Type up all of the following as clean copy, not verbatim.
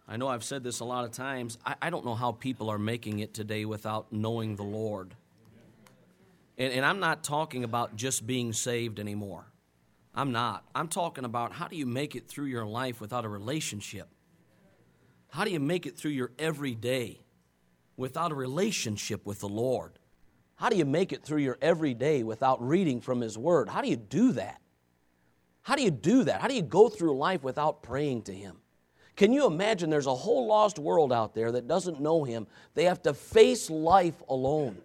I know I've said this a lot of times. I don't know how people are making it today without knowing the Lord. And I'm not talking about just being saved anymore. I'm not. I'm talking about how do you make it through your life without a relationship? How do you make it through your everyday without a relationship with the Lord? How do you make it through your everyday without reading from His Word? How do you do that? How do you do that? How do you go through life without praying to Him? Can you imagine there's a whole lost world out there that doesn't know Him? They have to face life alone.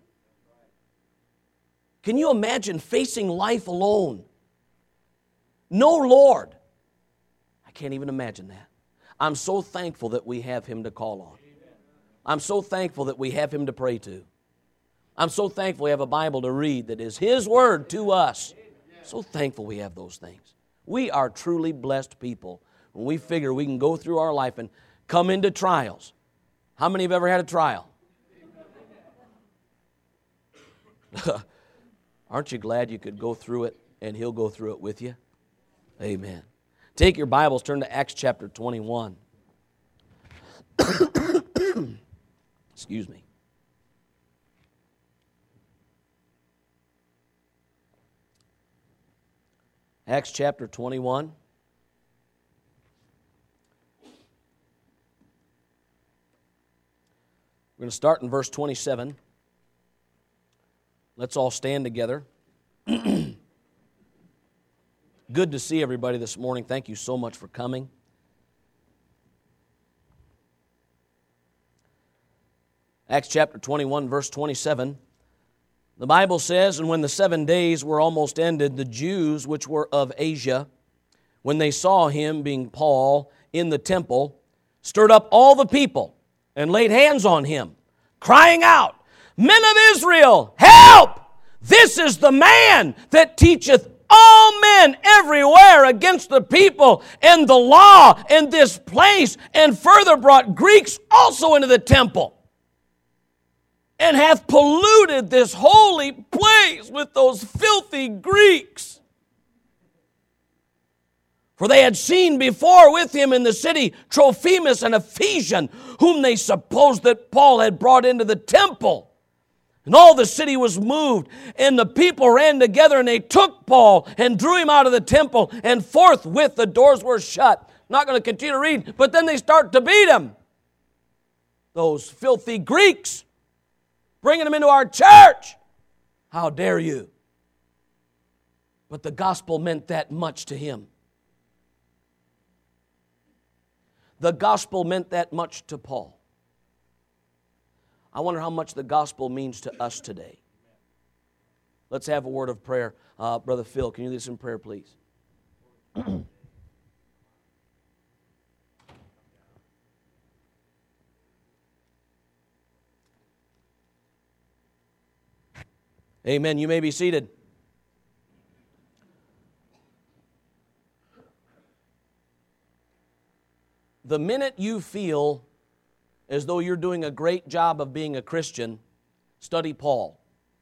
Can you imagine facing life alone? No Lord. I can't even imagine that. I'm so thankful that we have Him to call on. I'm so thankful that we have Him to pray to. I'm so thankful we have a Bible to read that is His Word to us. So thankful we have those things. We are truly blessed people when we figure we can go through our life and come into trials. How many have ever had a trial? Aren't you glad you could go through it and He'll go through it with you? Amen. Take your Bibles, turn to Acts chapter 21. Excuse me. Acts chapter 21. We're going to start in verse 27. Let's all stand together. Good to see everybody this morning. Thank you so much for coming. Acts chapter 21, verse 27. The Bible says, "And when the 7 days were almost ended, the Jews which were of Asia, when they saw him," being Paul, "in the temple, stirred up all the people and laid hands on him, crying out, 'Men of Israel, help! This is the man that teacheth all men everywhere against the people and the law in this place, and further brought Greeks also into the temple, and hath polluted this holy place with those filthy Greeks.' For they had seen before with him in the city Trophimus, an Ephesian, whom they supposed that Paul had brought into the temple. And all the city was moved, and the people ran together, and they took Paul and drew him out of the temple, and forthwith the doors were shut." I'm not going to continue to read, but then they start to beat him. Those filthy Greeks, bringing them into our church. How dare you? But the gospel meant that much to him. The gospel meant that much to Paul. I wonder how much the gospel means to us today. Let's have a word of prayer. Brother Phil, can you lead us in prayer, please? Amen. You may be seated. The minute you feel as though you're doing a great job of being a Christian, study Paul.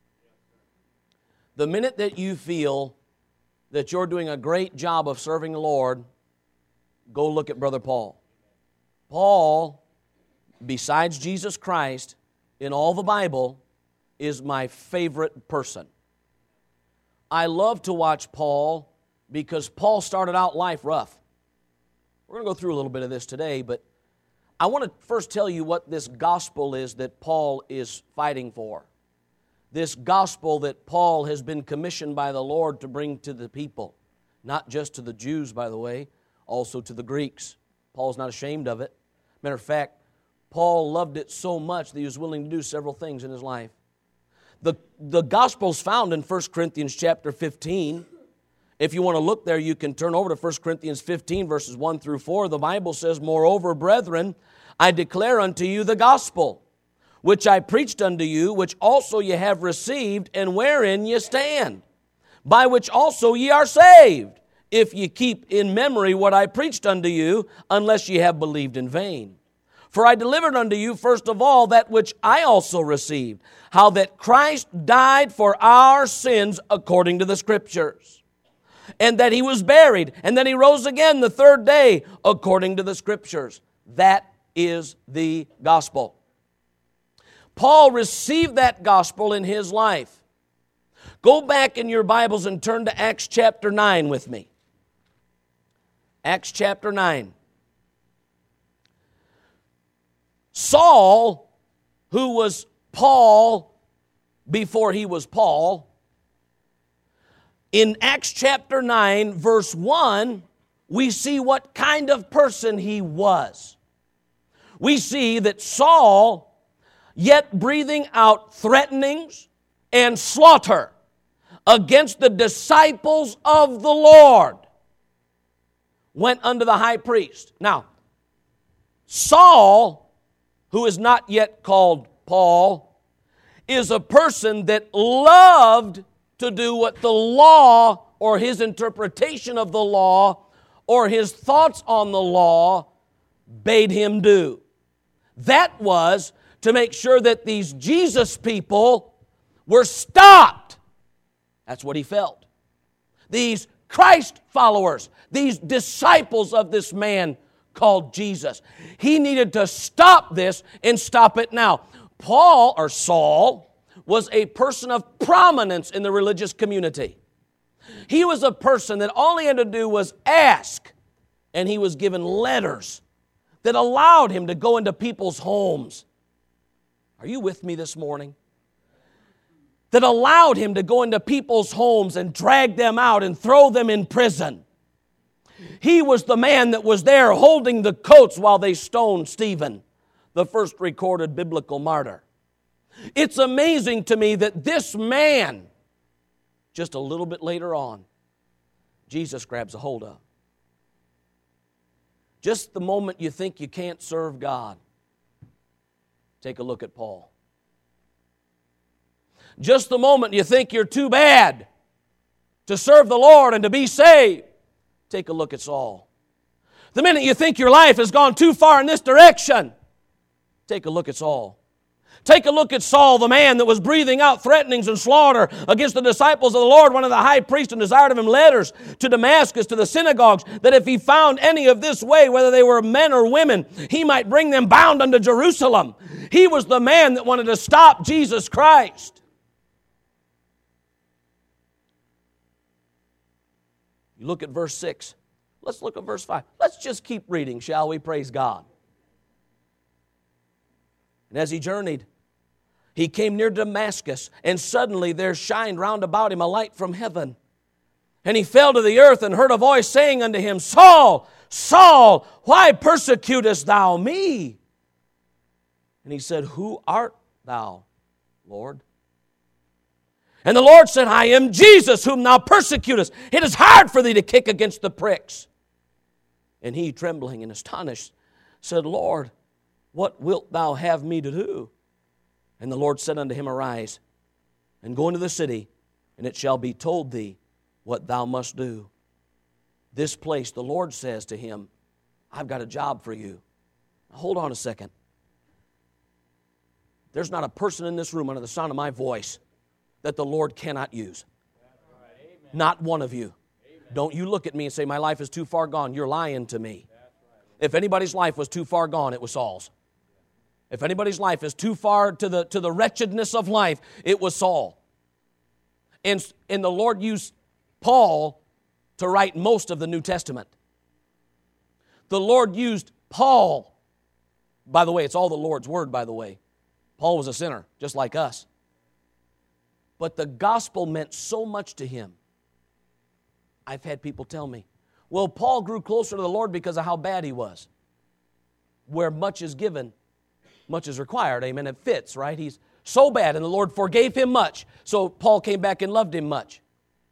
The minute that you feel that you're doing a great job of serving the Lord, go look at Brother Paul. Paul, besides Jesus Christ, in all the Bible, is my favorite person. I love to watch Paul because Paul started out life rough. We're going to go through a little bit of this today, but I want to first tell you what this gospel is that Paul is fighting for. This gospel that Paul has been commissioned by the Lord to bring to the people. Not just to the Jews, by the way, also to the Greeks. Paul's not ashamed of it. Matter of fact, Paul loved it so much that he was willing to do several things in his life. The gospel's found in 1 Corinthians chapter 15. If you want to look there, you can turn over to 1 Corinthians 15, verses 1 through 4. The Bible says, "Moreover, brethren, I declare unto you the gospel, which I preached unto you, which also ye have received, and wherein ye stand, by which also ye are saved, if ye keep in memory what I preached unto you, unless ye have believed in vain. For I delivered unto you first of all that which I also received, how that Christ died for our sins according to the Scriptures, and that He was buried, and that He rose again the third day according to the Scriptures, that is the gospel. Paul received that gospel in his life. Go back in your Bibles and turn to Acts chapter 9 with me. Acts chapter 9. Saul, who was Paul before he was Paul, in Acts chapter 9, verse 1, we see what kind of person he was. We see that Saul, yet breathing out threatenings and slaughter against the disciples of the Lord, went unto the high priest. Now, Saul, who is not yet called Paul, is a person that loved to do what the law or his interpretation of the law or his thoughts on the law bade him do. That was to make sure that these Jesus people were stopped. That's what he felt. These Christ followers, these disciples of this man called Jesus. He needed to stop this and stop it now. Paul, or Saul, was a person of prominence in the religious community. He was a person that all he had to do was ask, and he was given letters that allowed him to go into people's homes. Are you with me this morning? That allowed him to go into people's homes and drag them out and throw them in prison. He was the man that was there holding the coats while they stoned Stephen, the first recorded biblical martyr. It's amazing to me that this man, just a little bit later on, Jesus grabs a hold of. Just the moment you think you can't serve God, take a look at Paul. Just the moment you think you're too bad to serve the Lord and to be saved, take a look at Saul. The minute you think your life has gone too far in this direction, take a look at Saul. Take a look at Saul, the man that was breathing out threatenings and slaughter against the disciples of the Lord, one of the high priests, and desired of him letters to Damascus, to the synagogues, that if he found any of this way, whether they were men or women, he might bring them bound unto Jerusalem. He was the man that wanted to stop Jesus Christ. You look at verse 6. Let's look at verse 5. Let's just keep reading, shall we? Praise God. And as he journeyed, he came near Damascus, and suddenly there shined round about him a light from heaven. And he fell to the earth and heard a voice saying unto him, Saul, Saul, why persecutest thou me? And he said, Who art thou, Lord? And the Lord said, I am Jesus whom thou persecutest. It is hard for thee to kick against the pricks. And he, trembling and astonished, said, Lord, what wilt thou have me to do? And the Lord said unto him, Arise, and go into the city, and it shall be told thee what thou must do. This place, the Lord says to him, I've got a job for you. Now, hold on a second. There's not a person in this room under the sound of my voice that the Lord cannot use. Right. Not one of you. Amen. Don't you look at me and say, my life is too far gone. You're lying to me. Right. If anybody's life was too far gone, it was Saul's. If anybody's life is too far to the wretchedness of life, it was Saul. And the Lord used Paul to write most of the New Testament. The Lord used Paul. By the way, it's all the Lord's word, by the way. Paul was a sinner, just like us. But the gospel meant so much to him. I've had people tell me, well, Paul grew closer to the Lord because of how bad he was. Where much is given, much is required. Amen. It fits, right? He's so bad, and the Lord forgave him much. So Paul came back and loved him much.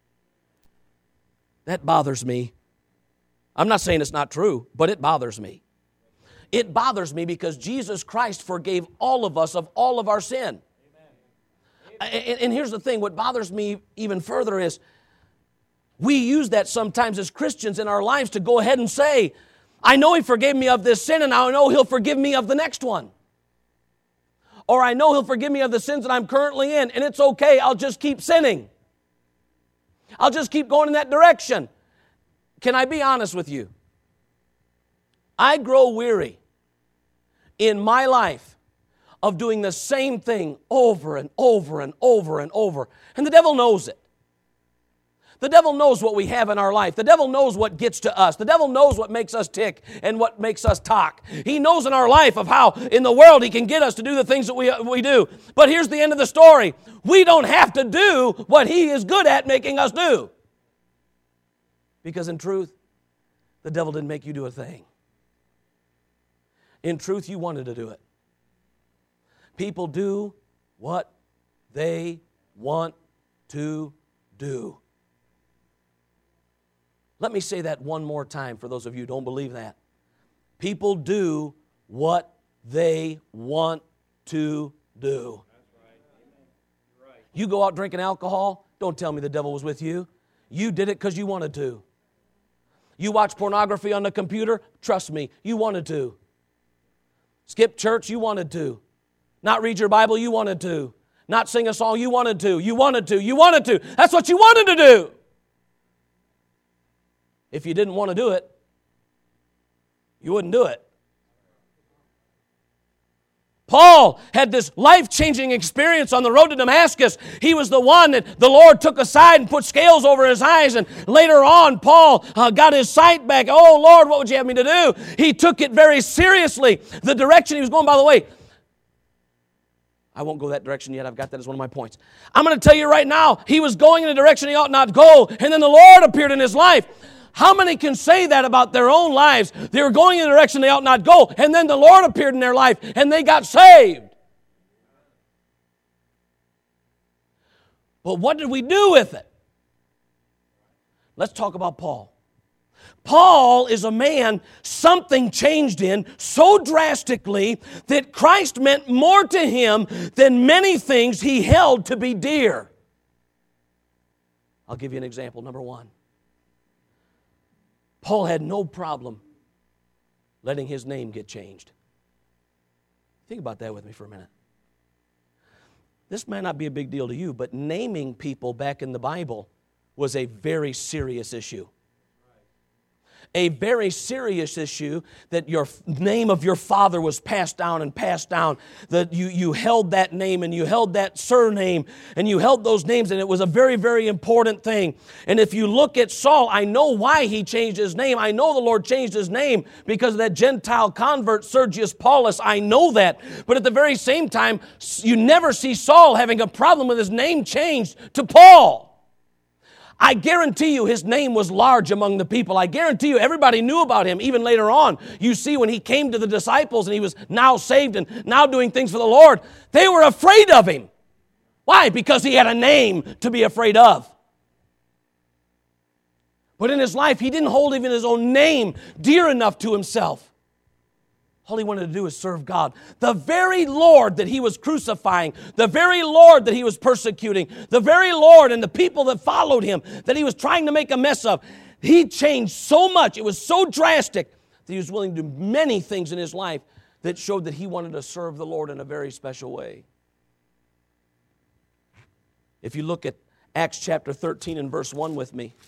That bothers me. I'm not saying it's not true, but it bothers me. It bothers me because Jesus Christ forgave all of us of all of our sin. And here's the thing, what bothers me even further is we use that sometimes as Christians in our lives to go ahead and say, I know He forgave me of this sin, and I know He'll forgive me of the next one. Or I know He'll forgive me of the sins that I'm currently in, and it's okay, I'll just keep sinning. I'll just keep going in that direction. Can I be honest with you? I grow weary in my life of doing the same thing over and over and over and over. And the devil knows it. The devil knows what we have in our life. The devil knows what gets to us. The devil knows what makes us tick and what makes us talk. He knows in our life of how in the world he can get us to do the things that we do. But here's the end of the story. We don't have to do what he is good at making us do. Because in truth, the devil didn't make you do a thing. In truth, you wanted to do it. People do what they want to do. Let me say that one more time for those of you who don't believe that. People do what they want to do. You go out drinking alcohol, don't tell me the devil was with you. You did it because you wanted to. You watch pornography on the computer, trust me, you wanted to. Skip church, you wanted to. Not read your Bible, you wanted to. Not sing a song, you wanted to. You wanted to. You wanted to. That's what you wanted to do. If you didn't want to do it, you wouldn't do it. Paul had this life-changing experience on the road to Damascus. He was the one that the Lord took aside and put scales over his eyes. And later on, Paul got his sight back. Oh, Lord, what would you have me to do? He took it very seriously. The direction he was going, by the way, I won't go that direction yet. I've got that as one of my points. I'm going to tell you right now, he was going in a direction he ought not go. And then the Lord appeared in his life. How many can say that about their own lives? They were going in a direction they ought not go, and then the Lord appeared in their life, and they got saved. But what did we do with it? Let's talk about Paul. Paul is a man something changed in so drastically that Christ meant more to him than many things he held to be dear. I'll give you an example. Number one. Paul had no problem letting his name get changed. Think about that with me for a minute. This might not be a big deal to you, but naming people back in the Bible was a very serious issue. A very serious issue that your name of your father was passed down and passed down. That you held that name and you held that surname and you held those names, and it was a very, very important thing. And if you look at Saul, I know why he changed his name. I know the Lord changed his name because of that Gentile convert, Sergius Paulus. I know that. But at the very same time, you never see Saul having a problem with his name changed to Paul. I guarantee you his name was large among the people. I guarantee you everybody knew about him. Even later on, you see when he came to the disciples and he was now saved and now doing things for the Lord, they were afraid of him. Why? Because he had a name to be afraid of. But in his life, he didn't hold even his own name dear enough to himself. All he wanted to do is serve God. The very Lord that he was crucifying, the very Lord that he was persecuting, the very Lord and the people that followed him that he was trying to make a mess of, he changed so much. It was so drastic that he was willing to do many things in his life that showed that he wanted to serve the Lord in a very special way. If you look at Acts chapter 13 and verse 1 with me.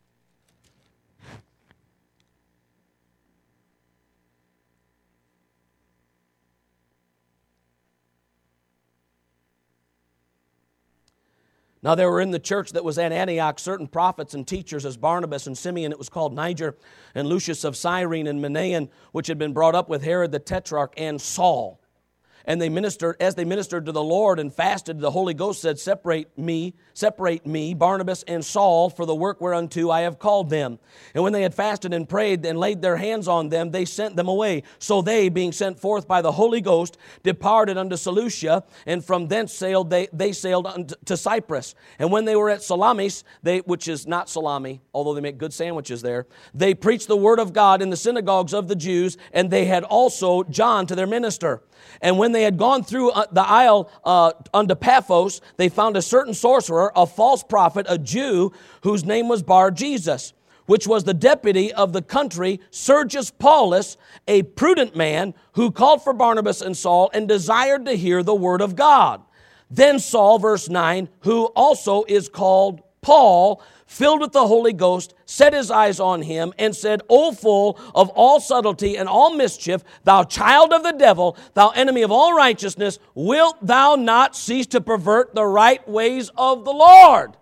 Now there were in the church that was at Antioch certain prophets and teachers as Barnabas and Simeon, it was called Niger, and Lucius of Cyrene and Manaen, which had been brought up with Herod the Tetrarch, and Saul. And they ministered, as they ministered to the Lord and fasted, the Holy Ghost said, Separate me, Barnabas and Saul, for the work whereunto I have called them. And when they had fasted and prayed and laid their hands on them, they sent them away. So they, being sent forth by the Holy Ghost, departed unto Seleucia, and from thence sailed they sailed to Cyprus. And when they were at Salamis, which is not salami, although they make good sandwiches there, they preached the word of God in the synagogues of the Jews, and they had also John to their minister. And when they had gone through the isle unto Paphos, they found a certain sorcerer, a false prophet, a Jew, whose name was Bar-Jesus, which was the deputy of the country, Sergius Paulus, a prudent man, who called for Barnabas and Saul and desired to hear the word of God. Then Saul, verse 9, who also is called Paul, filled with the Holy Ghost, set his eyes on him, and said, O full of all subtlety and all mischief, thou child of the devil, thou enemy of all righteousness, wilt thou not cease to pervert the right ways of the Lord?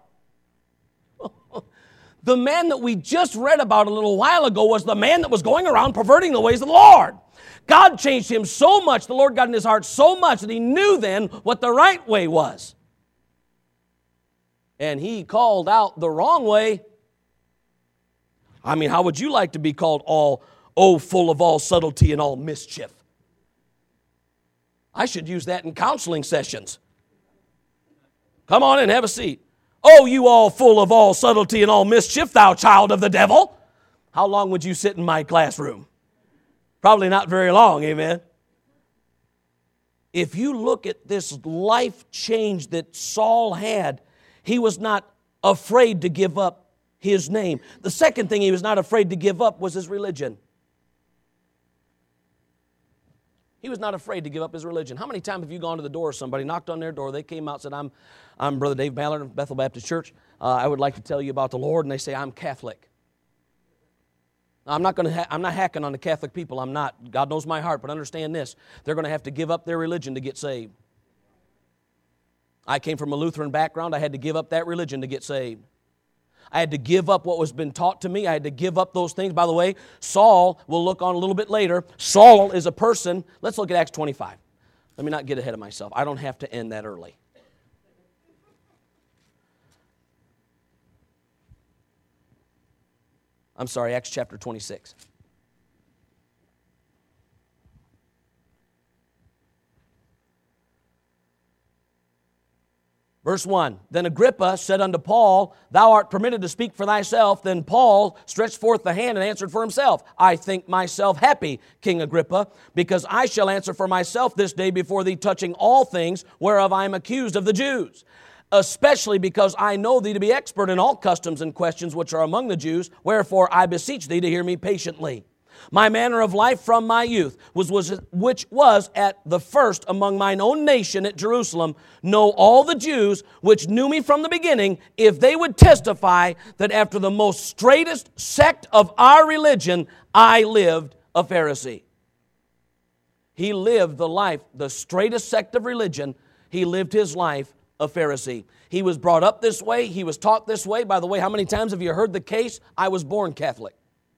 The man that we just read about a little while ago was the man that was going around perverting the ways of the Lord. God changed him so much, the Lord got in his heart so much that he knew then what the right way was. And he called out the wrong way. I mean, how would you like to be called full of all subtlety and all mischief? I should use that in counseling sessions. Come on in, have a seat. Oh, you all full of all subtlety and all mischief, thou child of the devil. How long would you sit in my classroom? Probably not very long, amen? If you look at this life change that Saul had, he was not afraid to give up his name. The second thing he was not afraid to give up was his religion. He was not afraid to give up his religion. How many times have you gone to the door of somebody, knocked on their door, they came out and said, I'm Brother Dave Ballard of Bethel Baptist Church. I would like to tell you about the Lord. And they say, I'm Catholic. Now, I'm not hacking on the Catholic people. I'm not. God knows my heart. But understand this. They're going to have to give up their religion to get saved. I came from a Lutheran background. I had to give up that religion to get saved. I had to give up what was been taught to me. I had to give up those things. By the way, Saul, we'll look on a little bit later. Saul is a person. Let's look at Acts 25. Let me not get ahead of myself. I don't have to end that early. I'm sorry, Acts chapter 26. Verse 1, Then Agrippa said unto Paul, Thou art permitted to speak for thyself. Then Paul stretched forth the hand and answered for himself. I think myself happy, King Agrippa, because I shall answer for myself this day before thee touching all things whereof I am accused of the Jews. Especially because I know thee to be expert in all customs and questions which are among the Jews, wherefore I beseech thee to hear me patiently. My manner of life from my youth, which was at the first among mine own nation at Jerusalem, know all the Jews which knew me from the beginning, if they would testify that after the most straightest sect of our religion, I lived a Pharisee. He lived the life, the straightest sect of religion, he lived his life a Pharisee. He was brought up this way, he was taught this way. By the way, how many times have you heard the case, I was born Catholic?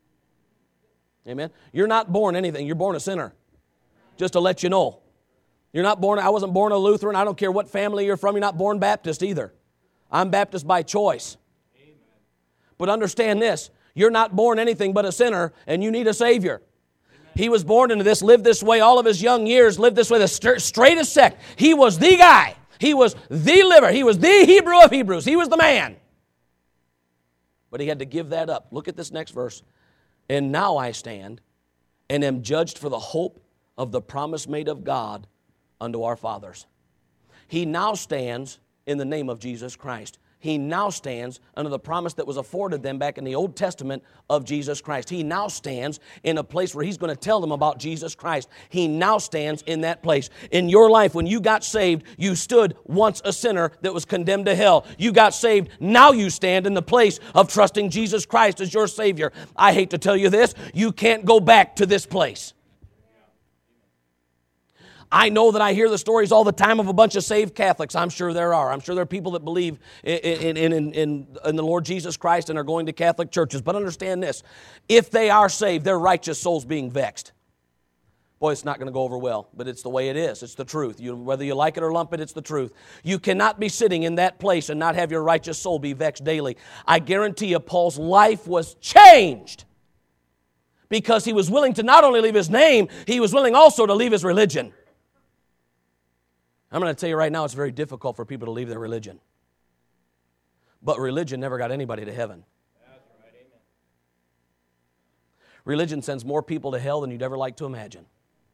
Amen. You're not born anything. You're born a sinner. Just to let you know. You're not born, I wasn't born a Lutheran. I don't care what family you're from. You're not born Baptist either. I'm Baptist by choice. Amen. But understand this. You're not born anything but a sinner, and you need a Savior. Amen. He was born into this, lived this way all of his young years, lived this way, the straightest sect. He was the guy. He was the liver. He was the Hebrew of Hebrews. He was the man. But he had to give that up. Look at this next verse. And now I stand and am judged for the hope of the promise made of God unto our fathers. He now stands in the name of Jesus Christ. He now stands under the promise that was afforded them back in the Old Testament of Jesus Christ. He now stands in a place where he's going to tell them about Jesus Christ. He now stands in that place. In your life, when you got saved, you stood once a sinner that was condemned to hell. You got saved, now you stand in the place of trusting Jesus Christ as your Savior. I hate to tell you this, you can't go back to this place. I know that I hear the stories all the time of a bunch of saved Catholics. I'm sure there are. I'm sure there are people that believe in the Lord Jesus Christ and are going to Catholic churches. But understand this. If they are saved, their righteous soul's being vexed. Boy, it's not going to go over well, but it's the way it is. It's the truth. Whether you like it or lump it, it's the truth. You cannot be sitting in that place and not have your righteous soul be vexed daily. I guarantee you, Paul's life was changed because he was willing to not only leave his name, he was willing also to leave his religion. I'm going to tell you right now, it's very difficult for people to leave their religion. But religion never got anybody to heaven. That's right, amen. Religion sends more people to hell than you'd ever like to imagine.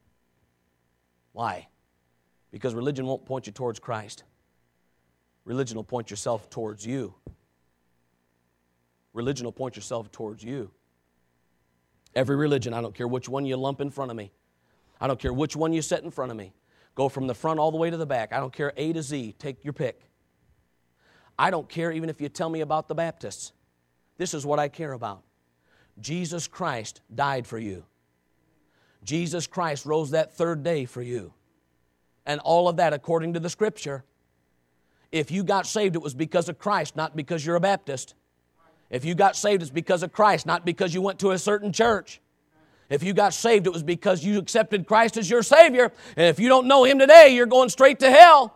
Why? Because religion won't point you towards Christ. Religion will point yourself towards you. Religion will point yourself towards you. Every religion, I don't care which one you lump in front of me. I don't care which one you set in front of me. Go from the front all the way to the back. I don't care A to Z. Take your pick. I don't care even if you tell me about the Baptists. This is what I care about. Jesus Christ died for you. Jesus Christ rose that third day for you. And all of that according to the Scripture. If you got saved, it was because of Christ, not because you're a Baptist. If you got saved, it's because of Christ, not because you went to a certain church. If you got saved, it was because you accepted Christ as your Savior. And if you don't know Him today, you're going straight to hell.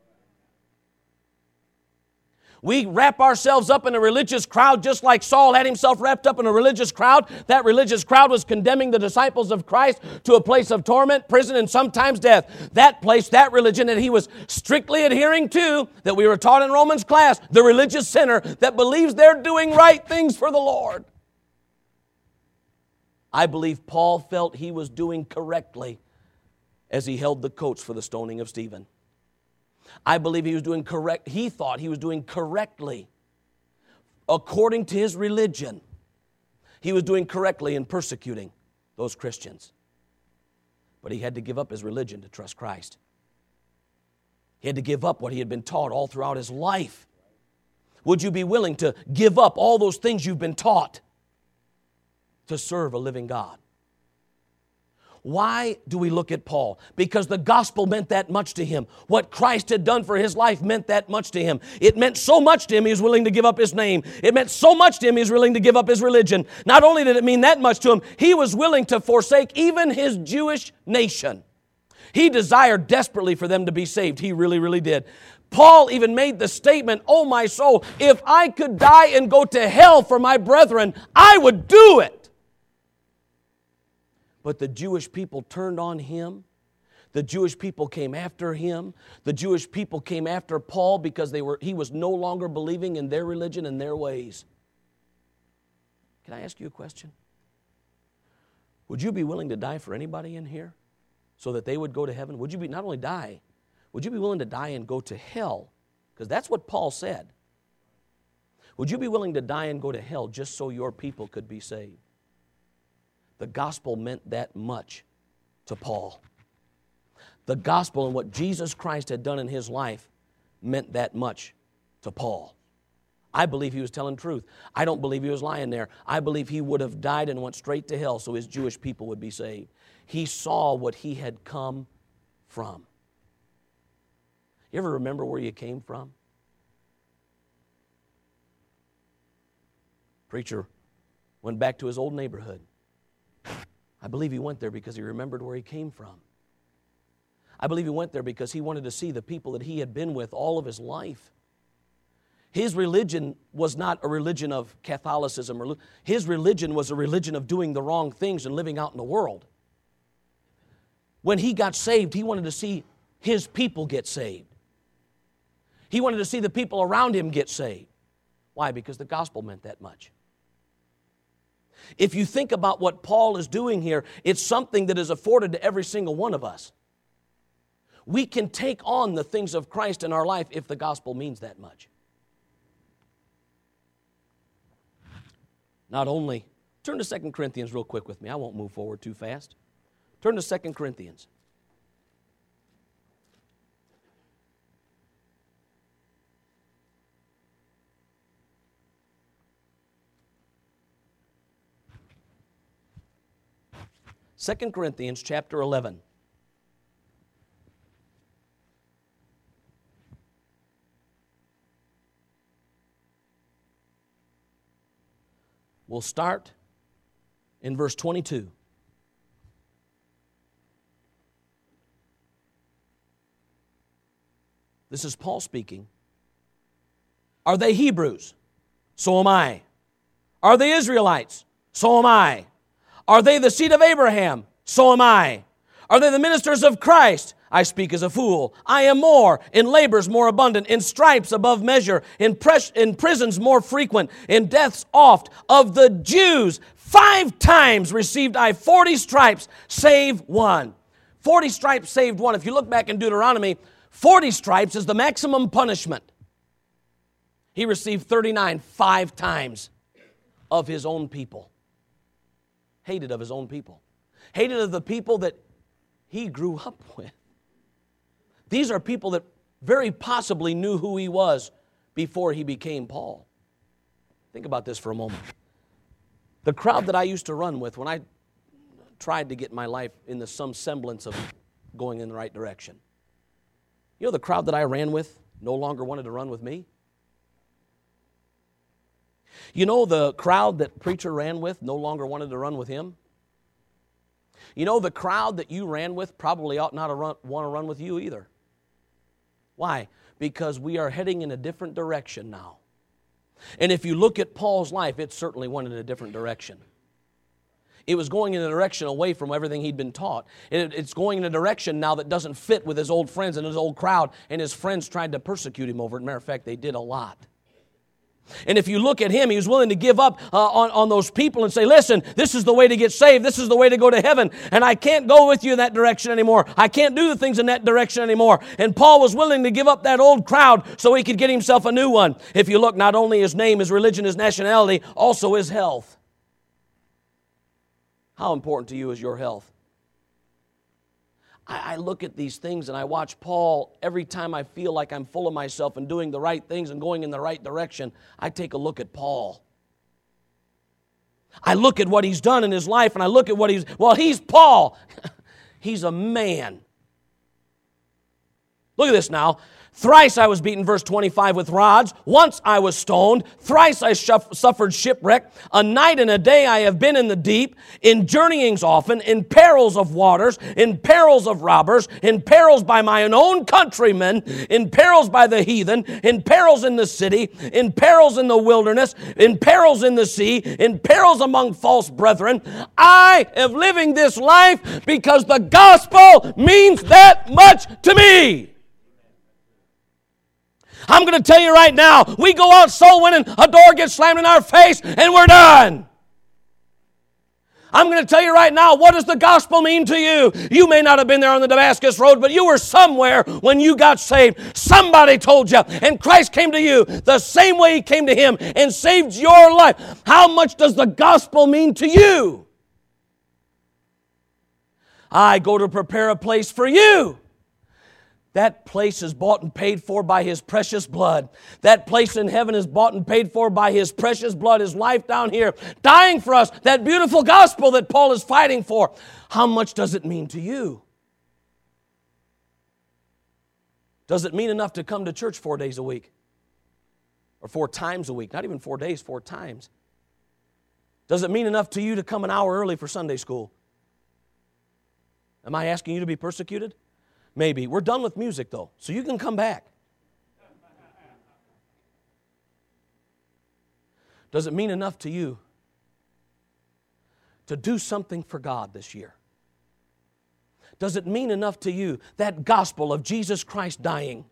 We wrap ourselves up in a religious crowd just like Saul had himself wrapped up in a religious crowd. That religious crowd was condemning the disciples of Christ to a place of torment, prison, and sometimes death. That place, that religion that he was strictly adhering to, that we were taught in Romans class, the religious sinner that believes they're doing right things for the Lord. I believe Paul felt he was doing correctly as he held the coats for the stoning of Stephen. I believe he was doing correct. He thought he was doing correctly according to his religion. He was doing correctly in persecuting those Christians. But he had to give up his religion to trust Christ. He had to give up what he had been taught all throughout his life. Would you be willing to give up all those things you've been taught to serve a living God? Why do we look at Paul? Because the gospel meant that much to him. What Christ had done for his life meant that much to him. It meant so much to him, he was willing to give up his name. It meant so much to him, he was willing to give up his religion. Not only did it mean that much to him, he was willing to forsake even his Jewish nation. He desired desperately for them to be saved. He really, really did. Paul even made the statement, "Oh, my soul, if I could die and go to hell for my brethren, I would do it." But the Jewish people turned on him. The Jewish people came after him. The Jewish people came after Paul because he was no longer believing in their religion and their ways. Can I ask you a question? Would you be willing to die for anybody in here so that they would go to heaven? Would you be not only die, would you be willing to die and go to hell? Because that's what Paul said. Would you be willing to die and go to hell just so your people could be saved? The gospel meant that much to Paul. The gospel and what Jesus Christ had done in his life meant that much to Paul. I believe he was telling truth. I don't believe he was lying there. I believe he would have died and went straight to hell so his Jewish people would be saved. He saw what he had come from. You ever remember where you came from? Preacher went back to his old neighborhood. I believe he went there because he remembered where he came from. I believe he went there because he wanted to see the people that he had been with all of his life. His religion was not a religion of Catholicism. His religion was a religion of doing the wrong things and living out in the world. When he got saved, he wanted to see his people get saved. He wanted to see the people around him get saved. Why? Because the gospel meant that much. If you think about what Paul is doing here, it's something that is afforded to every single one of us. We can take on the things of Christ in our life if the gospel means that much. Not only, turn to 2 Corinthians real quick with me. I won't move forward too fast. Turn to 2 Corinthians. Second Corinthians chapter 11. We'll start in verse 22. This is Paul speaking. Are they Hebrews? So am I. Are they Israelites? So am I. Are they the seed of Abraham? So am I. Are they the ministers of Christ? I speak as a fool. I am more, in labors more abundant, in stripes above measure, in prisons more frequent, in deaths oft. Of the Jews, 5 times received I 40 stripes, save one. 40 stripes saved one. If you look back in Deuteronomy, 40 stripes is the maximum punishment. He received 39, 5 times of his own people. Hated of his own people. Hated of the people that he grew up with. These are people that very possibly knew who he was before he became Paul. Think about this for a moment. The crowd that I used to run with when I tried to get my life into some semblance of going in the right direction. You know the crowd that I ran with no longer wanted to run with me? You know the crowd that preacher ran with no longer wanted to run with him? You know the crowd that you ran with probably ought not to want to run with you either. Why? Because we are heading in a different direction now. And if you look at Paul's life, it certainly went in a different direction. It was going in a direction away from everything he'd been taught. It's going in a direction now that doesn't fit with his old friends and his old crowd, and his friends tried to persecute him over it. Matter of fact, they did a lot. And if you look at him, he was willing to give up on those people and say, listen, this is the way to get saved. This is the way to go to heaven. And I can't go with you in that direction anymore. I can't do the things in that direction anymore. And Paul was willing to give up that old crowd so he could get himself a new one. If you look, not only his name, his religion, his nationality, also his health. How important to you is your health? I look at these things and I watch Paul. Every time I feel like I'm full of myself and doing the right things and going in the right direction, I take a look at Paul. I look at what he's done in his life and I look at what he's Paul. He's a man. Look at this now. Thrice I was beaten, verse 25, with rods. Once I was stoned. Thrice I suffered shipwreck. A night and a day I have been in the deep, in journeyings often, in perils of waters, in perils of robbers, in perils by my own countrymen, in perils by the heathen, in perils in the city, in perils in the wilderness, in perils in the sea, in perils among false brethren. I am living this life because the gospel means that much to me. I'm going to tell you right now, we go out soul winning, a door gets slammed in our face, and we're done. I'm going to tell you right now, what does the gospel mean to you? You may not have been there on the Damascus Road, but you were somewhere when you got saved. Somebody told you, and Christ came to you the same way He came to him and saved your life. How much does the gospel mean to you? I go to prepare a place for you. That place is bought and paid for by His precious blood. That place in heaven is bought and paid for by His precious blood, His life down here, dying for us, that beautiful gospel that Paul is fighting for. How much does it mean to you? Does it mean enough to come to church 4 days a week? Or 4 times a week? Not even 4 days, 4 times. Does it mean enough to you to come an hour early for Sunday school? Am I asking you to be persecuted? Maybe. We're done with music, though, so you can come back. Does it mean enough to you to do something for God this year? Does it mean enough to you, that gospel of Jesus Christ dying?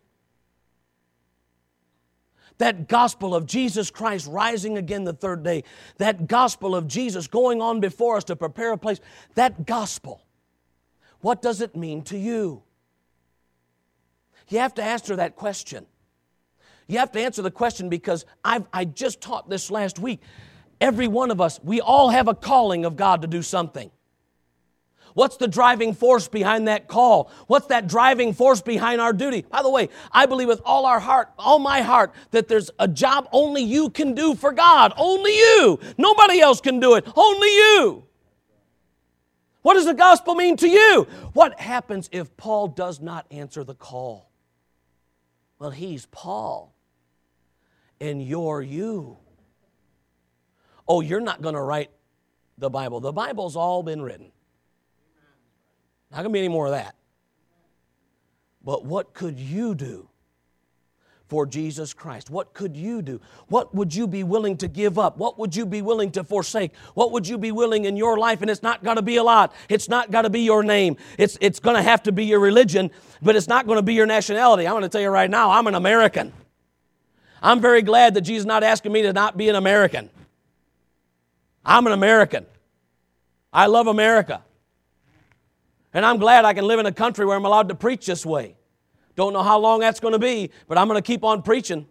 That gospel of Jesus Christ rising again the third day. That gospel of Jesus going on before us to prepare a place. That gospel. What does it mean to you? You have to answer that question. You have to answer the question because I just taught this last week. Every one of us, we all have a calling of God to do something. What's the driving force behind that call? What's that driving force behind our duty? By the way, I believe with all our heart, all my heart, that there's a job only you can do for God. Only you. Nobody else can do it. Only you. What does the gospel mean to you? What happens if Paul does not answer the call? Well, he's Paul, and you're you. Oh, you're not going to write the Bible. The Bible's all been written. Not going to be any more of that. But what could you do for Jesus Christ? What could you do? What would you be willing to give up? What would you be willing to forsake? What would you be willing in your life? And it's not got to be a lot. It's not got to be your name. It's going to have to be your religion, but it's not going to be your nationality. I'm going to tell you right now, I'm an American. I'm very glad that Jesus is not asking me to not be an American. I'm an American. I love America. And I'm glad I can live in a country where I'm allowed to preach this way. Don't know how long that's going to be, but I'm going to keep on preaching.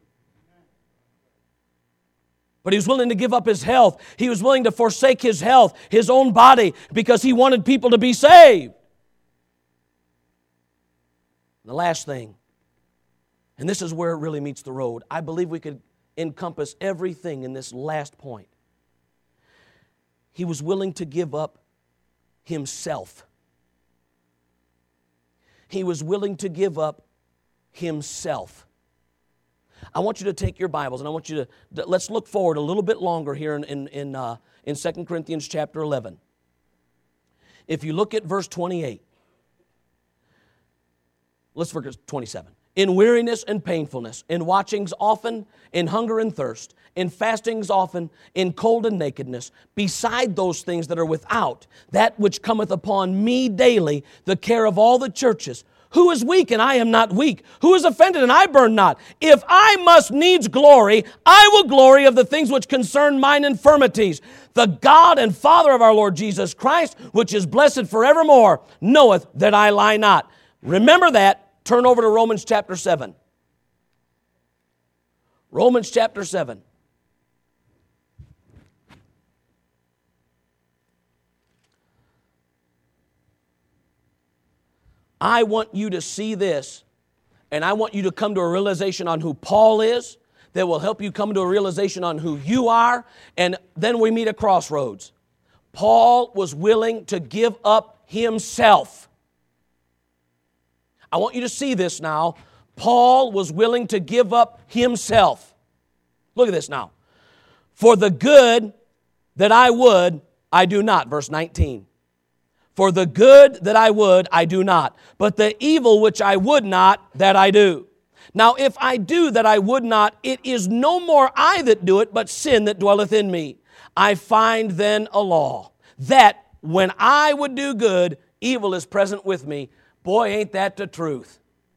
But he was willing to give up his health. He was willing to forsake his health, his own body, because he wanted people to be saved. And the last thing, and this is where it really meets the road, I believe we could encompass everything in this last point. He was willing to give up himself. He was willing to give up himself. I want you to take your Bibles and I want you to let's look forward a little bit longer here in 2 Corinthians chapter 11. If you look at verse 28, let's look at 27. In weariness and painfulness, in watchings often, in hunger and thirst, in fastings often, in cold and nakedness, beside those things that are without, that which cometh upon me daily, the care of all the churches. Who is weak and I am not weak? Who is offended and I burn not? If I must needs glory, I will glory of the things which concern mine infirmities. The God and Father of our Lord Jesus Christ, which is blessed forevermore, knoweth that I lie not. Remember that. Turn over to Romans chapter 7. Romans chapter 7. I want you to see this, and I want you to come to a realization on who Paul is that will help you come to a realization on who you are, and then we meet at crossroads. Paul was willing to give up himself. I want you to see this now. Paul was willing to give up himself. Look at this now. For the good that I would, I do not. Verse 19. For the good that I would, I do not. But the evil which I would not, that I do. Now if I do that I would not, it is no more I that do it, but sin that dwelleth in me. I find then a law, that when I would do good, evil is present with me. Boy, ain't that the truth.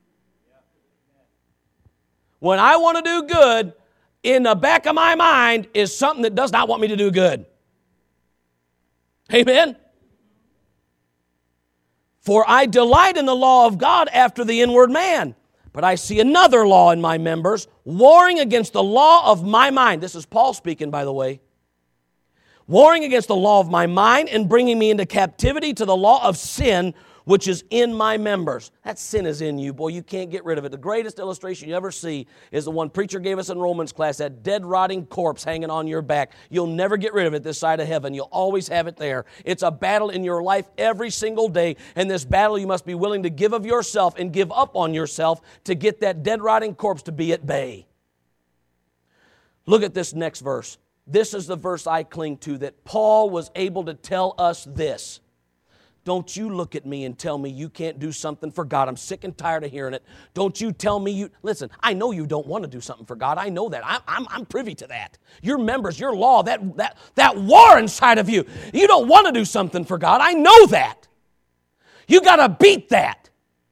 When I want to do good, in the back of my mind is something that does not want me to do good. Amen? For I delight in the law of God after the inward man. But I see another law in my members, warring against the law of my mind. This is Paul speaking, by the way. Warring against the law of my mind and bringing me into captivity to the law of sin, which is in my members. That sin is in you, boy. You can't get rid of it. The greatest illustration you ever see is the one preacher gave us in Romans class, that dead, rotting corpse hanging on your back. You'll never get rid of it this side of heaven. You'll always have it there. It's a battle in your life every single day, and this battle you must be willing to give of yourself and give up on yourself to get that dead, rotting corpse to be at bay. Look at this next verse. This is the verse I cling to, that Paul was able to tell us this. Don't you look at me and tell me you can't do something for God. I'm sick and tired of hearing it. Don't you tell me you... Listen, I know you don't want to do something for God. I know that. I'm privy to that. Your members, your law, that war inside of you. You don't want to do something for God. I know that. You got to beat that.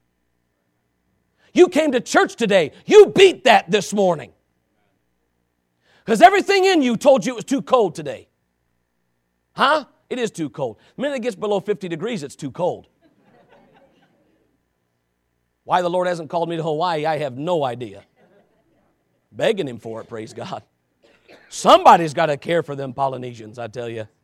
You came to church today. You beat that this morning. Because everything in you told you it was too cold today. Huh? It is too cold. The minute it gets below 50 degrees, it's too cold. Why the Lord hasn't called me to Hawaii, I have no idea. Begging Him for it, praise God. Somebody's got to care for them Polynesians, I tell you.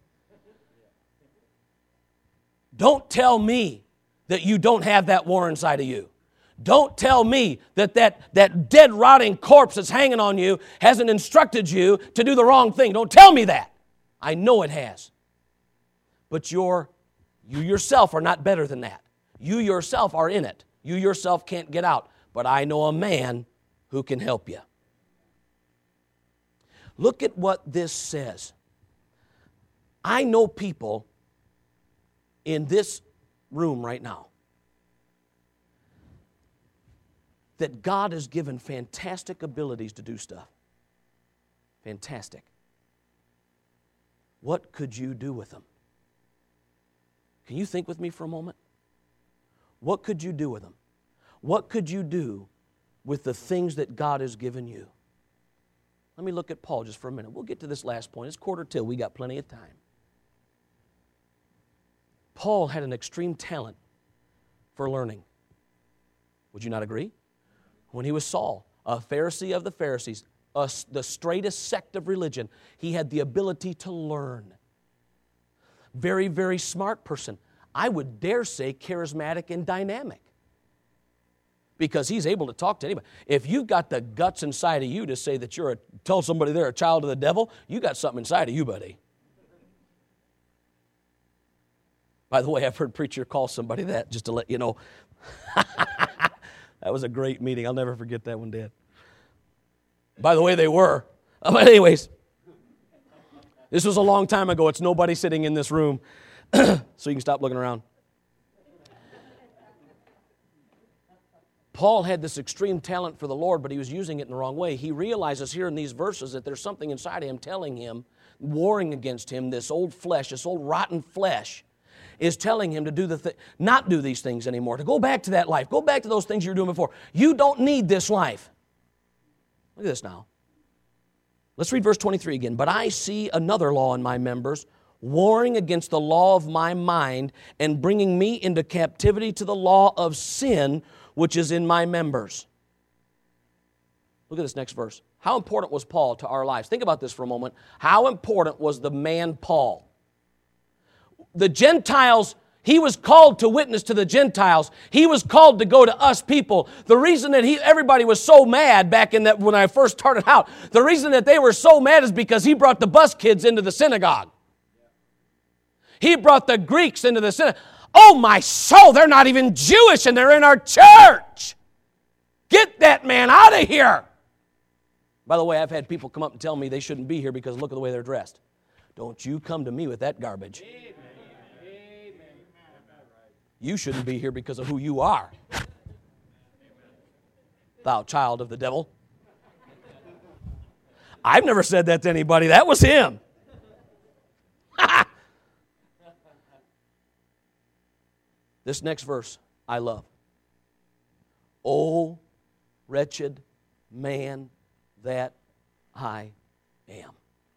Don't tell me that you don't have that war inside of you. Don't tell me that dead, rotting corpse that's hanging on you hasn't instructed you to do the wrong thing. Don't tell me that. I know it has. But you yourself are not better than that. You yourself are in it. You yourself can't get out. But I know a man who can help you. Look at what this says. I know people in this room right now that God has given fantastic abilities to do stuff. Fantastic. What could you do with them? Can you think with me for a moment? What could you do with them? What could you do with the things that God has given you? Let me look at Paul just for a minute. We'll get to this last point. It's 1:45. We got plenty of time. Paul had an extreme talent for learning. Would you not agree? When he was Saul, a Pharisee of the Pharisees, the straightest sect of religion, he had the ability to learn. Very, very smart person. I would dare say charismatic and dynamic. because He's able to talk to anybody. If you've got the guts inside of you to say that tell somebody they're a child of the devil, you got something inside of you, buddy. By the way, I've heard a preacher call somebody that, just to let you know. That was a great meeting. I'll never forget that one, Dad. By the way, they were. But anyways, this was a long time ago. It's nobody sitting in this room, so you can stop looking around. Paul had this extreme talent for the Lord, but he was using it in the wrong way. He realizes here in these verses that there's something inside of him telling him, warring against him, this old flesh, this old rotten flesh, is telling him to not do these things anymore, to go back to that life, go back to those things you were doing before. You don't need this life. Look at this now. Let's read verse 23 again. But I see another law in my members, warring against the law of my mind and bringing me into captivity to the law of sin, which is in my members. Look at this next verse. How important was Paul to our lives? Think about this for a moment. How important was the man Paul? The Gentiles, he was called to witness to the Gentiles. He was called to go to us people. The reason that everybody was so mad back in that when I first started out, the reason that they were so mad is because he brought the bus kids into the synagogue. He brought the Greeks into the synagogue. Oh my soul, they're not even Jewish and they're in our church. Get that man out of here. By the way, I've had people come up and tell me they shouldn't be here because look at the way they're dressed. Don't you come to me with that garbage. You shouldn't be here because of who you are. Thou child of the devil. I've never said that to anybody. That was him. This next verse I love. O wretched man that I am.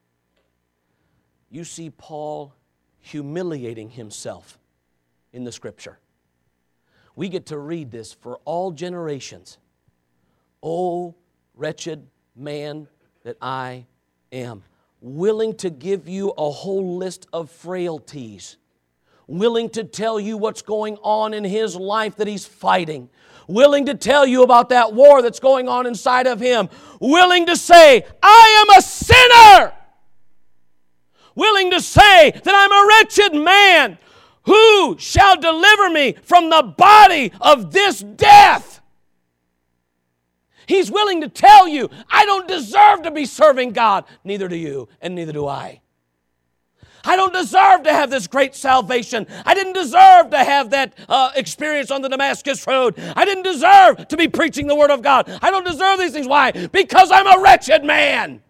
You see Paul humiliating himself in the Scripture. We get to read this for all generations. O wretched man that I am. Willing to give you a whole list of frailties. Willing to tell you what's going on in his life that he's fighting. Willing to tell you about that war that's going on inside of him. Willing to say, I am a sinner. Willing to say that I'm a wretched man. Who shall deliver me from the body of this death? He's willing to tell you, I don't deserve to be serving God. Neither do you, and neither do I. I don't deserve to have this great salvation. I didn't deserve to have that experience on the Damascus Road. I didn't deserve to be preaching the Word of God. I don't deserve these things. Why? Because I'm a wretched man.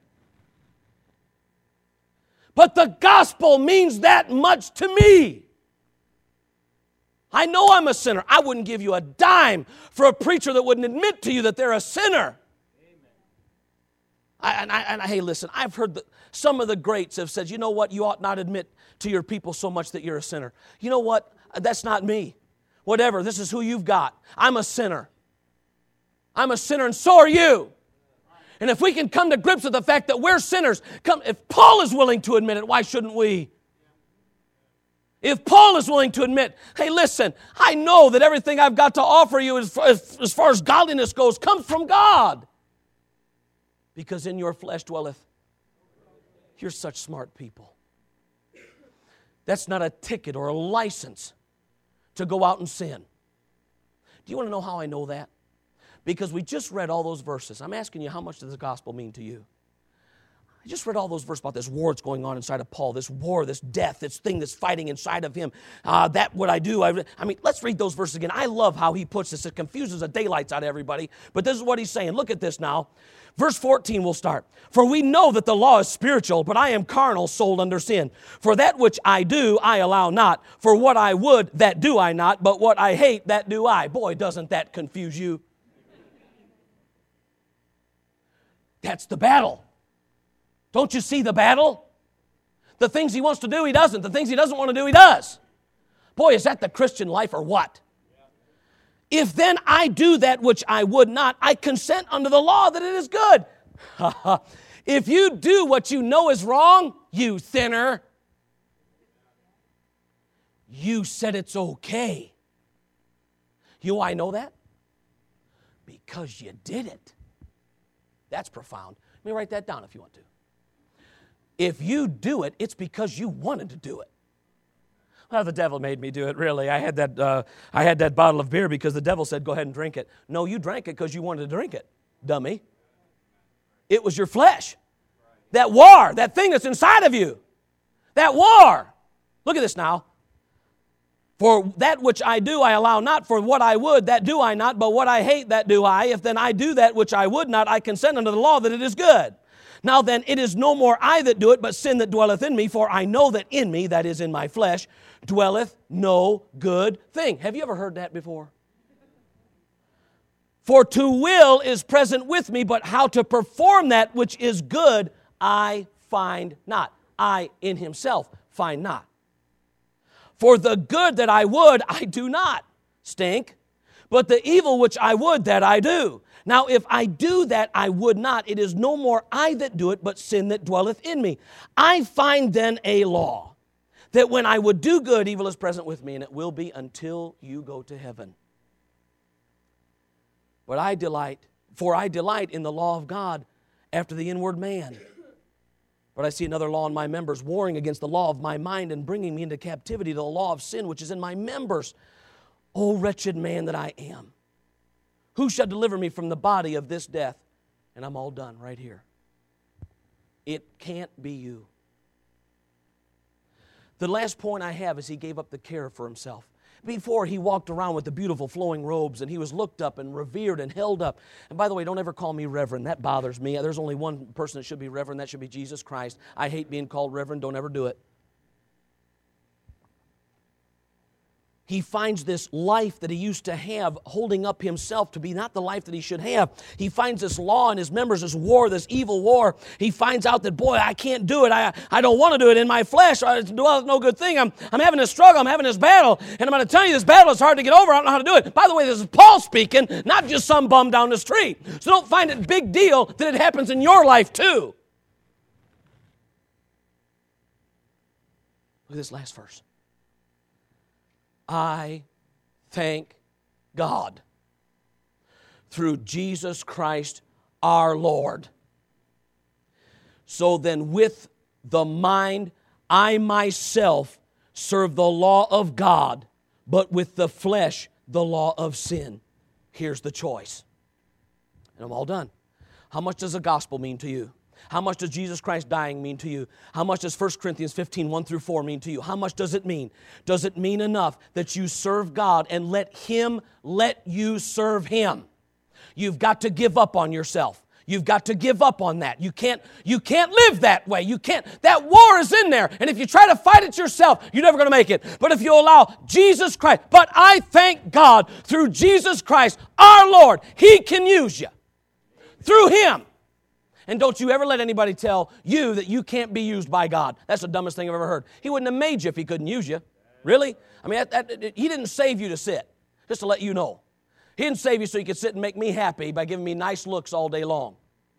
But the gospel means that much to me. I know I'm a sinner. I wouldn't give you a dime for a preacher that wouldn't admit to you that they're a sinner. Hey, listen, I've heard that some of the greats have said, you know what, you ought not admit to your people so much that you're a sinner. You know what, that's not me. Whatever, this is who you've got. I'm a sinner. I'm a sinner and so are you. And if we can come to grips with the fact that we're sinners, if Paul is willing to admit it, why shouldn't we? If Paul is willing to admit, hey, listen, I know that everything I've got to offer you as far as godliness goes comes from God. Because in your flesh dwelleth. You're such smart people. That's not a ticket or a license to go out and sin. Do you want to know how I know that? Because we just read all those verses. I'm asking you, how much does the gospel mean to you? I just read all those verses about this war that's going on inside of Paul, this war, this death, this thing that's fighting inside of him. That what I do. I mean, let's read those verses again. I love how he puts this. It confuses the daylights out of everybody. But this is what he's saying. Look at this now. Verse 14 we'll start. For we know that the law is spiritual, but I am carnal, sold under sin. For that which I do, I allow not. For what I would, that do I not. But what I hate, that do I. Boy, doesn't that confuse you? That's the battle. Don't you see the battle? The things he wants to do, he doesn't. The things he doesn't want to do, he does. Boy, is that the Christian life or what? If then I do that which I would not, I consent unto the law that it is good. If you do what you know is wrong, you sinner, you said it's okay. You know why I know that? because you did it. That's profound. Let me write that down if you want to. If you do it, it's because you wanted to do it. Well, the devil made me do it, really. I had that bottle of beer because the devil said, go ahead and drink it. No, you drank it because you wanted to drink it, dummy. It was your flesh. That war, that thing that's inside of you. That war. Look at this now. For that which I do, I allow not. For what I would, that do I not. But what I hate, that do I. If then I do that which I would not, I consent unto the law that it is good. Now then, it is no more I that do it, but sin that dwelleth in me. For I know that in me, that is in my flesh, dwelleth no good thing. Have you ever heard that before? For to will is present with me, but how to perform that which is good, I find not. I in himself find not. For the good that I would, I do not. Stink. But the evil which I would, that I do. Now if I do that I would not, it is no more I that do it, but sin that dwelleth in me. I find then a law, that when I would do good, evil is present with me, and it will be until you go to heaven. But I delight in the law of God after the inward man. But I see another law in my members, warring against the law of my mind and bringing me into captivity to the law of sin which is in my members. O wretched man that I am, who shall deliver me from the body of this death? And I'm all done right here. It can't be you. The last point I have is he gave up the care for himself. Before, he walked around with the beautiful flowing robes, and he was looked up and revered and held up. And by the way, don't ever call me reverend. That bothers me. There's only one person that should be reverend. That should be Jesus Christ. I hate being called reverend. Don't ever do it. He finds this life that he used to have holding up himself to be not the life that he should have. He finds this law in his members, this war, this evil war. He finds out that, boy, I can't do it. I don't want to do it in my flesh. It's no good thing. I'm having a struggle. I'm having this battle. And I'm going to tell you, this battle is hard to get over. I don't know how to do it. By the way, this is Paul speaking, not just some bum down the street. So don't find it a big deal that it happens in your life too. Look at this last verse. I thank God through Jesus Christ our Lord. So then with the mind, I myself serve the law of God, but with the flesh, the law of sin. Here's the choice. And I'm all done. How much does the gospel mean to you? How much does Jesus Christ dying mean to you? How much does 1 Corinthians 15, 1 through 4 mean to you? How much does it mean? Does it mean enough that you serve God and let Him let you serve Him? You've got to give up on yourself. You've got to give up on that. You can't live that way. You can't. That war is in there. And if you try to fight it yourself, you're never going to make it. But if you allow Jesus Christ, but I thank God through Jesus Christ, our Lord, He can use you. Through Him. And don't you ever let anybody tell you that you can't be used by God. That's the dumbest thing I've ever heard. He wouldn't have made you if He couldn't use you. Really? I mean, He didn't save you to sit, just to let you know. He didn't save you so you could sit and make me happy by giving me nice looks all day long.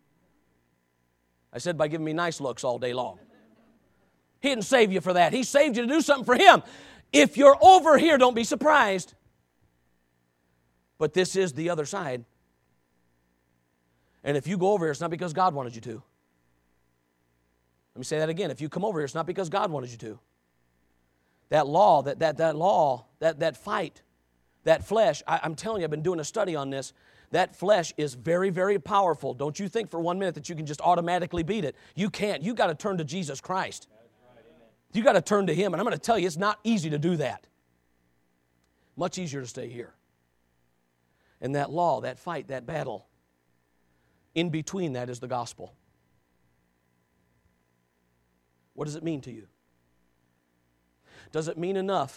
I said by giving me nice looks all day long. He didn't save you for that. He saved you to do something for Him. If you're over here, don't be surprised. But this is the other side. And if you go over here, it's not because God wanted you to. Let me say that again. If you come over here, it's not because God wanted you to. That law, that fight, that flesh, I'm telling you, I've been doing a study on this. That flesh is very, very powerful. Don't you think for 1 minute that you can just automatically beat it. You can't. You've got to turn to Jesus Christ. You've got to turn to Him. And I'm going to tell you, it's not easy to do that. Much easier to stay here. And that law, that fight, that battle, in between that is the gospel. What does it mean to you? Does it mean enough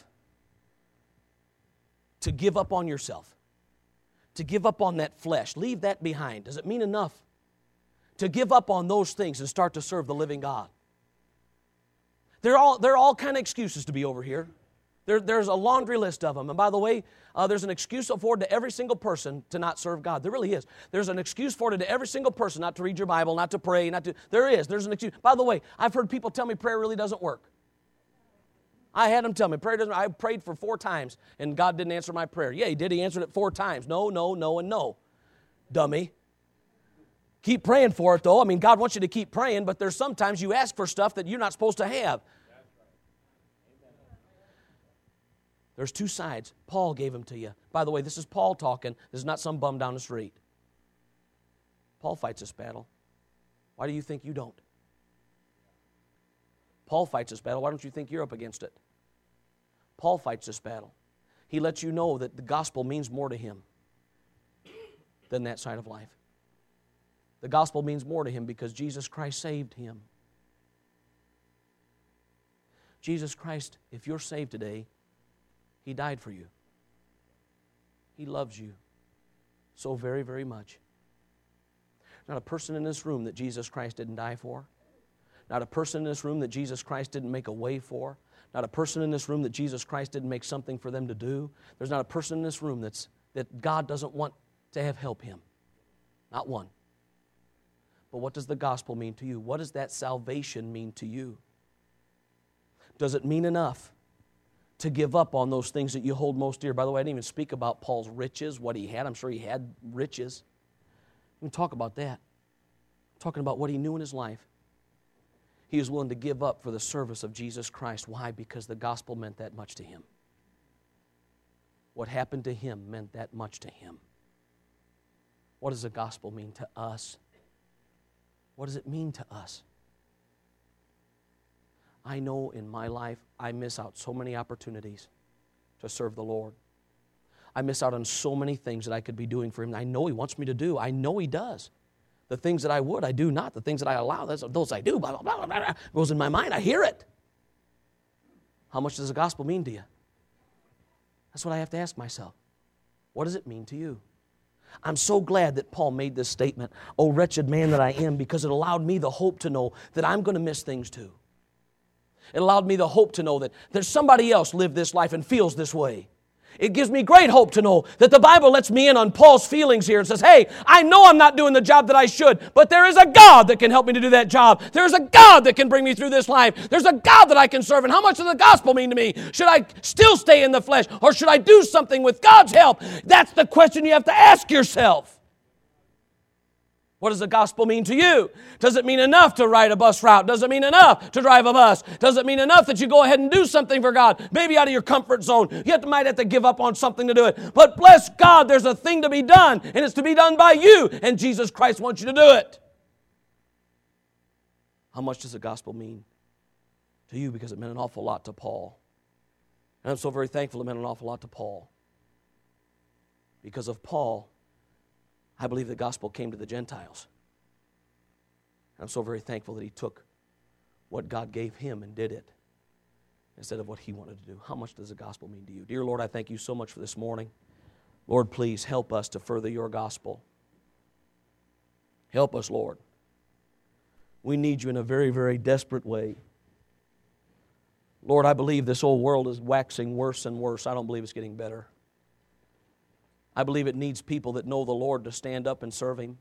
to give up on yourself? To give up on that flesh? Leave that behind. Does it mean enough to give up on those things and start to serve the living God? There are all kind of excuses to be over here. There's a laundry list of them. And by the way, there's an excuse afforded to every single person to not serve God. There really is. There's an excuse afforded to every single person not to read your Bible, not to pray, There is. There's an excuse. By the way, I've heard people tell me prayer really doesn't work. I had them tell me prayer doesn't. I prayed for 4 times and God didn't answer my prayer. Yeah, He did. He answered it 4 times. No, no, no, and no. dummy. Keep praying for it, though. I mean, God wants you to keep praying, but there's sometimes you ask for stuff that you're not supposed to have. There's two sides. Paul gave them to you. By the way, this is Paul talking. This is not some bum down the street. Paul fights this battle. Why do you think you don't? Paul fights this battle. Why don't you think you're up against it? Paul fights this battle. He lets you know that the gospel means more to him than that side of life. The gospel means more to him because Jesus Christ saved him. Jesus Christ, if you're saved today, He died for you. He loves you so very, very much. Not a person in this room that Jesus Christ didn't die for. Not a person in this room that Jesus Christ didn't make a way for. Not a person in this room that Jesus Christ didn't make something for them to do. There's not a person in this room that God doesn't want to have help him. Not one. But what does the gospel mean to you? What does that salvation mean to you? Does it mean enough to give up on those things that you hold most dear? By the way, I didn't even speak about Paul's riches, what he had. I'm sure he had riches. We can talk about that. I'm talking about what he knew in his life. He was willing to give up for the service of Jesus Christ. Why? Because the gospel meant that much to him. What happened to him meant that much to him. What does the gospel mean to us? What does it mean to us? I know in my life I miss out so many opportunities to serve the Lord. I miss out on so many things that I could be doing for Him. I know He wants me to do. I know He does. The things that I would, I do not. The things that I allow, those I do. Blah, blah, blah, blah, blah. It goes in my mind. I hear it. How much does the gospel mean to you? That's what I have to ask myself. What does it mean to you? I'm so glad that Paul made this statement, "O wretched man that I am," because it allowed me the hope to know that I'm going to miss things too. It allowed me the hope to know that there's somebody else lived this life and feels this way. It gives me great hope to know that the Bible lets me in on Paul's feelings here and says, hey, I know I'm not doing the job that I should, but there is a God that can help me to do that job. There's a God that can bring me through this life. There's a God that I can serve. And how much does the gospel mean to me? Should I still stay in the flesh, or should I do something with God's help? That's the question you have to ask yourself. What does the gospel mean to you? Does it mean enough to ride a bus route? Does it mean enough to drive a bus? Does it mean enough that you go ahead and do something for God? Maybe out of your comfort zone. You might have to give up on something to do it. But bless God, there's a thing to be done, and it's to be done by you, and Jesus Christ wants you to do it. How much does the gospel mean to you? Because it meant an awful lot to Paul. And I'm so very thankful it meant an awful lot to Paul. Because of Paul, I believe the gospel came to the Gentiles. I'm so very thankful that he took what God gave him and did it instead of what he wanted to do. How much does the gospel mean to you? Dear Lord, I thank you so much for this morning. Lord, please help us to further your gospel. Help us, Lord. We need you in a very, very desperate way. Lord, I believe this old world is waxing worse and worse. I don't believe it's getting better. I believe it needs people that know the Lord to stand up and serve Him.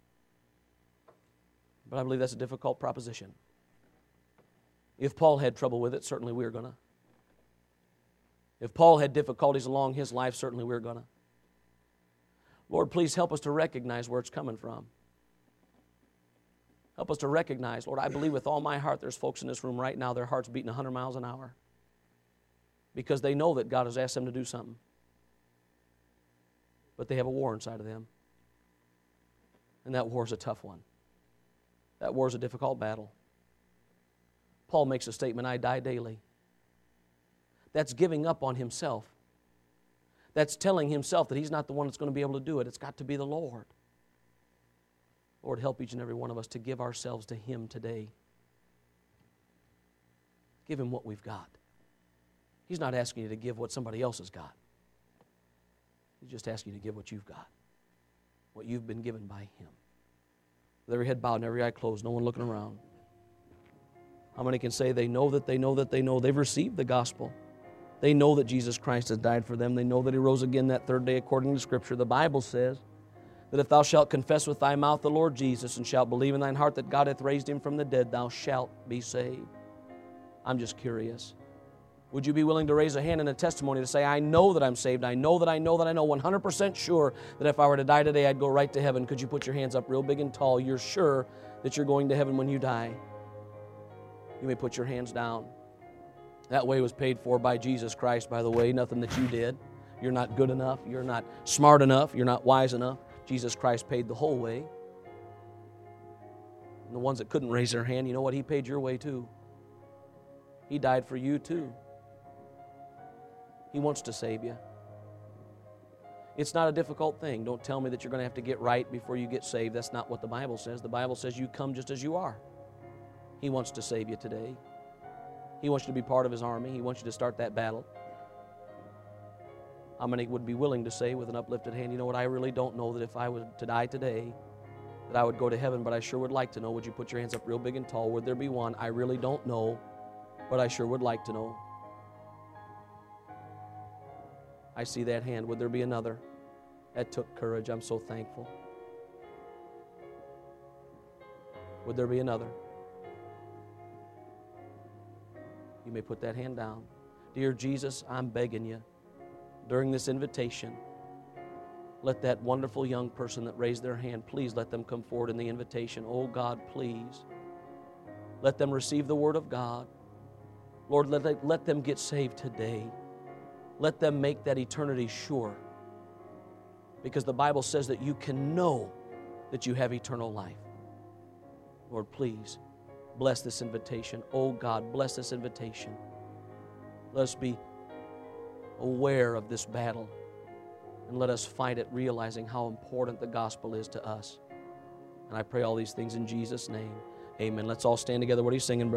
But I believe that's a difficult proposition. If Paul had trouble with it, certainly we're going to. If Paul had difficulties along his life, certainly we're going to. Lord, please help us to recognize where it's coming from. Help us to recognize, Lord, I believe with all my heart there's folks in this room right now, their heart's beating 100 miles an hour because they know that God has asked them to do something. But they have a war inside of them. And that war is a tough one. That war is a difficult battle. Paul makes a statement, I die daily. That's giving up on himself. That's telling himself that he's not the one that's going to be able to do it. It's got to be the Lord. Lord, help each and every one of us to give ourselves to Him today. Give Him what we've got. He's not asking you to give what somebody else has got. He's just asking you to give what you've got, what you've been given by Him. With every head bowed and every eye closed, no one looking around. How many can say they know that they know that they know they've received the gospel? They know that Jesus Christ has died for them. They know that He rose again that third day according to Scripture. The Bible says that if thou shalt confess with thy mouth the Lord Jesus and shalt believe in thine heart that God hath raised Him from the dead, thou shalt be saved. I'm just curious. Would you be willing to raise a hand in a testimony to say, I know that I'm saved. I know that I know that I know 100% sure that if I were to die today, I'd go right to heaven. Could you put your hands up real big and tall? You're sure that you're going to heaven when you die. You may put your hands down. That way was paid for by Jesus Christ, by the way, nothing that you did. You're not good enough. You're not smart enough. You're not wise enough. Jesus Christ paid the whole way. And the ones that couldn't raise their hand, you know what? He paid your way too. He died for you too. He wants to save you. It's not a difficult thing. Don't tell me that you're going to have to get right before you get saved. That's not what the Bible says. The Bible says you come just as you are. He wants to save you today. He wants you to be part of His army. He wants you to start that battle. How many would be willing to say with an uplifted hand, you know what, I really don't know that if I was to die today, that I would go to heaven, but I sure would like to know. Would you put your hands up real big and tall? Would there be one? I really don't know, but I sure would like to know. I see that hand. Would there be another? That took courage. I'm so thankful. Would there be another? You may put that hand down. Dear Jesus, I'm begging you, during this invitation, let that wonderful young person that raised their hand, please let them come forward in the invitation. Oh God, please. Let them receive the Word of God. Lord, let them get saved today. Let them make that eternity sure. Because the Bible says that you can know that you have eternal life. Lord, please bless this invitation. Oh God, bless this invitation. Let us be aware of this battle and let us fight it realizing how important the gospel is to us. And I pray all these things in Jesus' name. Amen. Let's all stand together. What are you singing, brother?